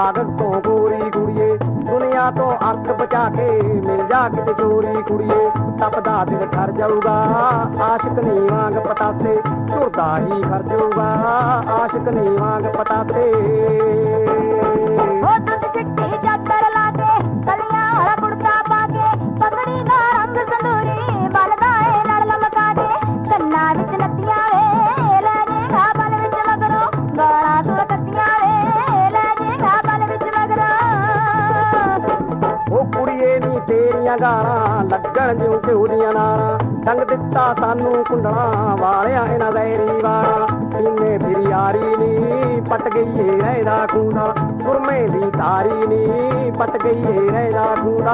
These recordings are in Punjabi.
ਕਾਗਜ਼ ਤੋਂ ਗੋਰੀ ਕੁੜੀਏ, ਦੁਨੀਆ ਤੋਂ ਅਰਥ ਬਚਾ ਕੇ ਮਿਲ ਜਾ ਕਿਤੇ ਚੋਰੀ ਕੁੜੀਏ। ਤਪਦਾ ਦਿਲ ਠਰ ਜਾਊਗਾ ਆਸ਼ਿਕ ਨੀ ਵਾਂਗ ਪਤਾਸੇ, ਝੁਰਦਾ ਹੀ ਖਰ ਜਾਊਗਾ ਆਸ਼ਿਕ ਨੀ ਵਾਂਗ ਪਤਾਸੇ। ਉਹ ਦੁੱਧ ਚਿੱਟੀ ਚਾਦਰ ਲਾ ਕੇ, ਕਲੀਆਂ ਵਾਲਾ ਕੁੜਤਾ ਪਾ ਕੇ, ਪਗੜੀ ਦਾ ਰੰਗ ਸੰਦੂਰੀ ਬਲਦਾ ਏ ਲੜ ਲਮਕਾ ਕੇ। ਕੰਨਾਂ ਵਿੱਚ ਨੱਤੀਆਂ ਵੇ ਲੈ ਜੇਗਾ ਬਲ ਵਿੱਚ ਮਗਰੋਂ, ਗਾਲਾਂ ਸੁਰ ਕੱਤੀਆਂ ਵੇ ਲੈ ਜੇਗਾ ਬਲ ਵਿੱਚ ਮਗਰੋਂ। ਉਹ ਕੁੜੀਏ ਨੀ ਤੇਰੀਆਂ ਗਾਲਾਂ ਲੱਗਣ ਜਿਉਂ ਘਿਓ ਦੀਆਂ ਨਾਲਾਂ, ਟੰਗ ਦਿੱਤਾ ਸਾਨੂੰ ਕੁੰਡਲਾਂ ਵਾਲਿਆਂ ਇਹਨਾਂ ਜ਼ਹਿਰੀ ਵਾਲਾਂ। ਸੀਨੇ ਫਿਰ ਯਾਰੀ ਨੀ ਪਟ ਗਈ ਏ ਰਹਿਦਾ ਖੂੰਦਾ, ਸੁਰਮੇ ਦੀ ਤਾਰੀ ਨੀ ਪਟ ਗਈ ਏ ਰਹਿਦਾ ਖੂੰਦਾ।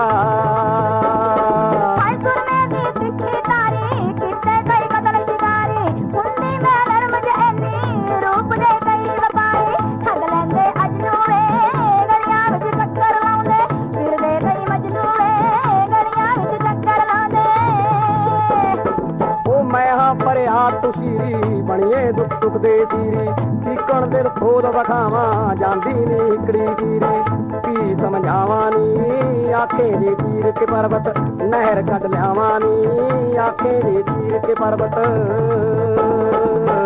ਹਾਏ ਸੁਰਮੇ ਦੀ ਤਿੱਖੀ ਤਾਰੀ ਕੀਤੇ ਕਈ ਕਤਲ ਸ਼ਿਕਾਰੀ, ਹੁੰਦੀ ਮੈਂ ਨਰਮ ਜੈਨੀ ਰੂਪ ਦੇ ਕਈ ਵਪਾਰੀ। ਠੱਗ ਲੈਂਦੇ ਅਜਨੂ ਵੇ ਗਲੀਆਂ ਵਿੱਚ ਚੱਕਰ ਲਾਉਂਦੇ, ਫਿਰਦੇ ਕਈ ਮਜਨੂ ਵੇ ਗਲੀਆਂ ਵਿੱਚ ਚੱਕਰ ਲਾਉਂਦੇ। ਉਹ ਮੈਂ ਹਾਂ ਭਰਿਆ ਤੁਸ਼ੀਰੀ ਬਣੀਏ ਦੁੱਖ ਸੁੱਖ ਦੇ ਸੀਰੀ, ਚੀਕਣ ਦਿਲ ਖੋਦ ਵਖਾਵਾਂ ਜਾਂਦੀ ਨੀ ਇਕੜੀ ਚੀਰੀ। ਕੀ ਸਮਝਾਵਾਂ ਨੀ ਆਖੇ ਦੇ ਚੀਰ ਕੇ ਪਰਬਤ, ਨਹਿਰ ਕੱਢ ਲਿਆਵਾਂ ਨੀ ਆਖੇ ਦੇ ਚੀਰ ਕੇ ਪਰਬਤ।